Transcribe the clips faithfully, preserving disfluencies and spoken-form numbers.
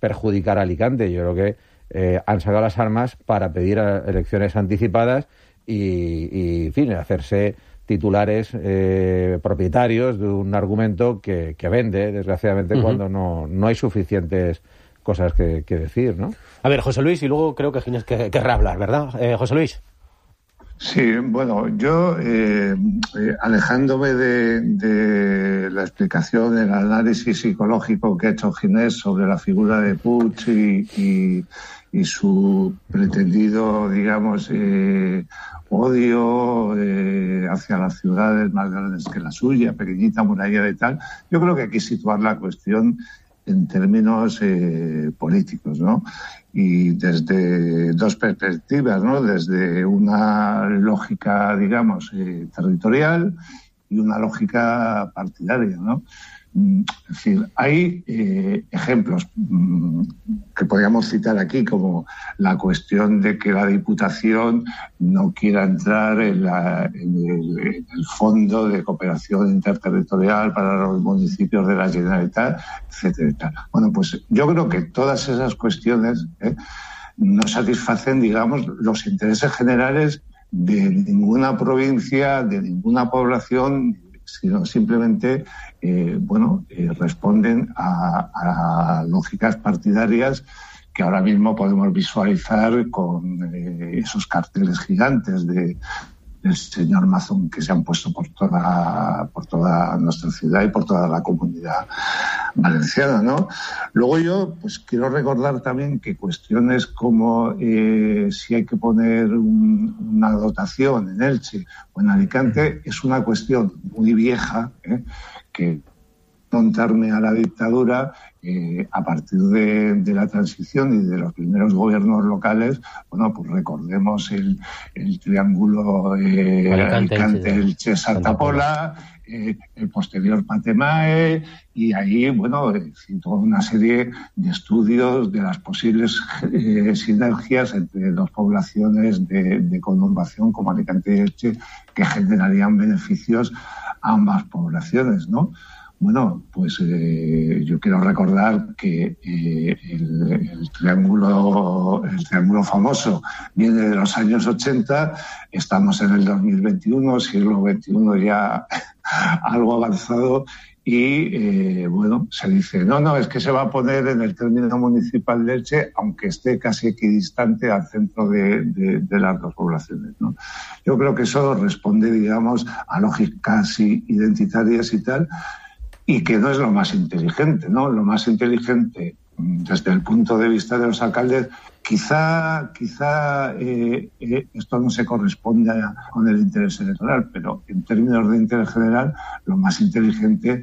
perjudicar a Alicante. Yo creo que eh, han sacado las armas para pedir elecciones anticipadas y, y en fin, hacerse titulares eh, propietarios de un argumento que, que vende, desgraciadamente, uh-huh. cuando no, no hay suficientes cosas que, que decir, ¿no? A ver, José Luis, y luego creo que Ginés que, querrá hablar, ¿verdad? Eh, José Luis. Sí, bueno, yo, eh, eh, alejándome de, de la explicación, el análisis psicológico que ha hecho Ginés sobre la figura de Puig y, y, y su pretendido, digamos, eh, odio eh, hacia las ciudades más grandes que la suya, pequeñita, muralla y tal, yo creo que hay que situar la cuestión en términos eh, políticos, ¿no? Y desde dos perspectivas, ¿no? Desde una lógica, digamos, eh, territorial y una lógica partidaria, ¿no? Es decir, hay eh, ejemplos mmm, que podríamos citar aquí, como la cuestión de que la Diputación no quiera entrar en, la, en, el, en el Fondo de Cooperación Interterritorial para los municipios de la Generalitat, etcétera, etcétera. Bueno, pues yo creo que todas esas cuestiones eh, no satisfacen, digamos, los intereses generales de ninguna provincia, de ninguna población, sino simplemente eh, bueno, eh, responden a, a lógicas partidarias que ahora mismo podemos visualizar con eh, esos carteles gigantes de, del señor Mazón que se han puesto por toda, por toda nuestra ciudad y por toda la comunidad valenciana, ¿no? Luego yo pues quiero recordar también que cuestiones como eh, si hay que poner un, una dotación en Elche o en Alicante es una cuestión muy vieja, ¿eh? que montarme a la dictadura eh, a partir de, de la transición y de los primeros gobiernos locales. Bueno, pues recordemos el, el triángulo eh, Alicante-Elche-Santa Pola, eh, el posterior Patemae, y ahí, bueno, eh, toda una serie de estudios de las posibles eh, sinergias entre dos poblaciones de, de conurbación como Alicante y Elche que generarían beneficios a ambas poblaciones, ¿no? Bueno, pues eh, yo quiero recordar que eh, el, el triángulo el triángulo famoso viene de los años ochenta, estamos en el dos mil veintiuno, siglo veintiuno ya algo avanzado, y eh, bueno, se dice, no, no, es que se va a poner en el término municipal de Elche, aunque esté casi equidistante al centro de, de, de las dos poblaciones, ¿no? Yo creo que eso responde, digamos, a lógicas identitarias y tal, y que no es lo más inteligente, ¿no? Lo más inteligente, desde el punto de vista de los alcaldes, quizá quizá eh, eh, esto no se corresponde a, con el interés electoral, pero en términos de interés general, lo más inteligente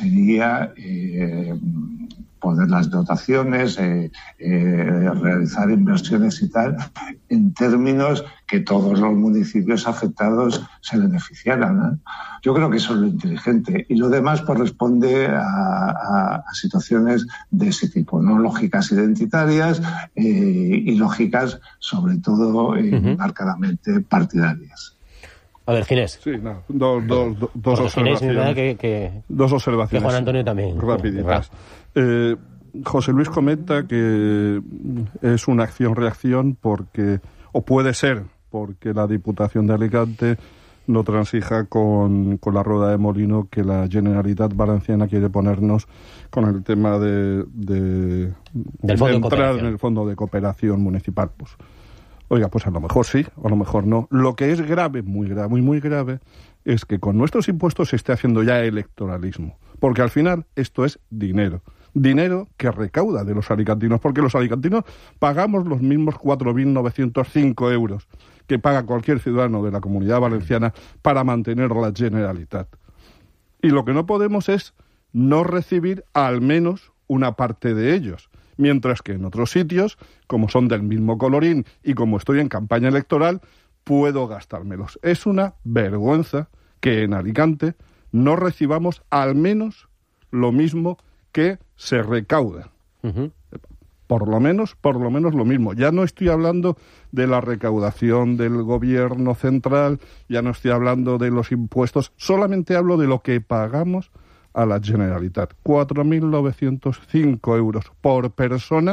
sería eh, poner las dotaciones, eh, eh, realizar inversiones y tal, en términos que todos los municipios afectados se beneficiaran, ¿eh? Yo creo que eso es lo inteligente. Y lo demás pues responde a, a, a situaciones de ese tipo, ¿no? Lógicas identitarias eh, y lógicas, sobre todo, eh, uh-huh. marcadamente partidarias. A ver, Ginés. Sí, no, do, do, do, dos Porque observaciones. Ginés, que, que, dos observaciones. Que Juan Antonio también. Rapiditas. Eh, José Luis comenta que es una acción-reacción porque, o puede ser, porque la Diputación de Alicante no transija con, con la rueda de molino que la Generalitat Valenciana quiere ponernos con el tema de, de, Del fondo de de entrar en el Fondo de Cooperación Municipal. Pues, oiga, pues a lo mejor sí, a lo mejor no. Lo que es grave, muy grave, muy, muy grave, es que con nuestros impuestos se esté haciendo ya electoralismo. Porque al final esto es dinero. Dinero que recauda de los alicantinos, porque los alicantinos pagamos los mismos cuatro mil novecientos cinco euros que paga cualquier ciudadano de la Comunidad Valenciana para mantener la Generalitat. Y lo que no podemos es no recibir al menos una parte de ellos. Mientras que en otros sitios, como son del mismo colorín y como estoy en campaña electoral, puedo gastármelos. Es una vergüenza que en Alicante no recibamos al menos lo mismo que se recauda. Uh-huh. Por lo menos, por lo menos lo mismo. Ya no estoy hablando de la recaudación del gobierno central, ya no estoy hablando de los impuestos, solamente hablo de lo que pagamos a la Generalitat. cuatro mil novecientos cinco euros por persona